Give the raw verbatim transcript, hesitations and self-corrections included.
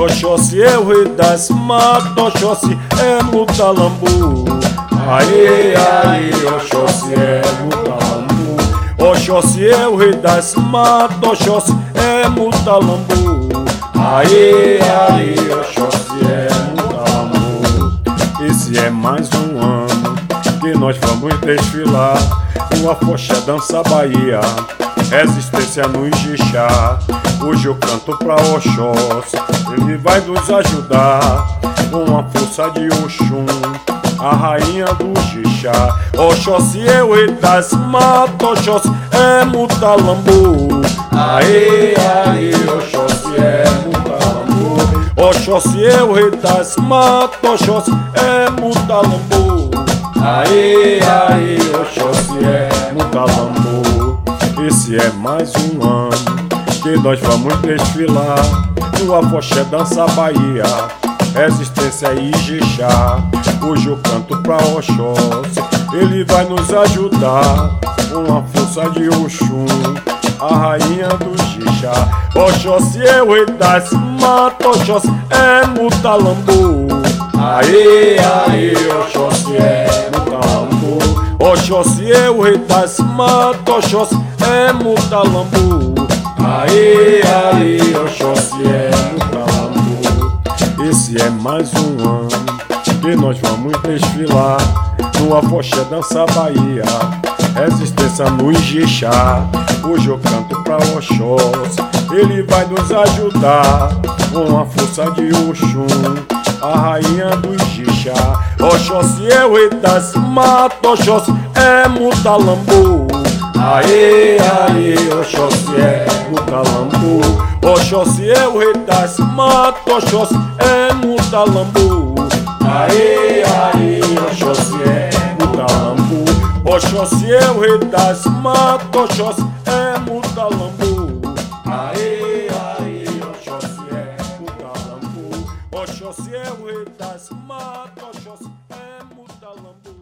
Oxóssi é o rei das matas, Oxóssi é Mutalambu. Aê, aê, Oxóssi é Mutalambu. Oxóssi é o rei das matas, Oxóssi é Mutalambu. Aê, aê, Oxóssi é Mutalambu. Esse é mais um ano que nós vamos desfilar no Afoxé Dança Bahia, resistência no Ijexá. Hoje eu canto pra Oxóssi, ele vai nos ajudar com a força de Oxum, a rainha do Ijexá. Oxóssi é o rei das matas, Oxóssi é Mutalambu. Aê, aê, Oxóssi é Mutalambu. Oxóssi é o rei das matas, Oxóssi é Mutalambu. Aê, aê, Oxóssi é Mutalambu. Esse é mais um ano que nós vamos desfilar no Afoxé Dança Bahia, resistência Ijexá. Hoje eu canto pra Oxóssi, ele vai nos ajudar com a força de Oxum, a rainha do Ijexá. Oxóssi é o rei das matas, Oxóssi é Mutalambu. Aê, aê, Oxóssi é Mutalambu. Oxóssi é o rei das matas, Oxóssi é Mutalambu. Aê, aê, Oxóssi é Mutalambu. Esse é mais um ano que nós vamos desfilar no Afoxé Dança Bahia, resistência no Ijexá. Hoje eu canto pra Oxóssi, ele vai nos ajudar com a força de Oxum, a rainha do Ijexá. Oxóssi é o rei das matas, Oxóssi é Mutalambu. Aê, aê, Oxóssi é Mutalambu. Oxóssi é o rei das matas, Oxóssi é Mutalambu. Aê, aê, Oxóssi é Mutalambu. Oxóssi é o rei das matas, Oxóssi é Mutalambu. Aê, aê, Oxóssi é Mutalambu. Oxóssi é o rei das matas, Oxóssi é Mutalambu.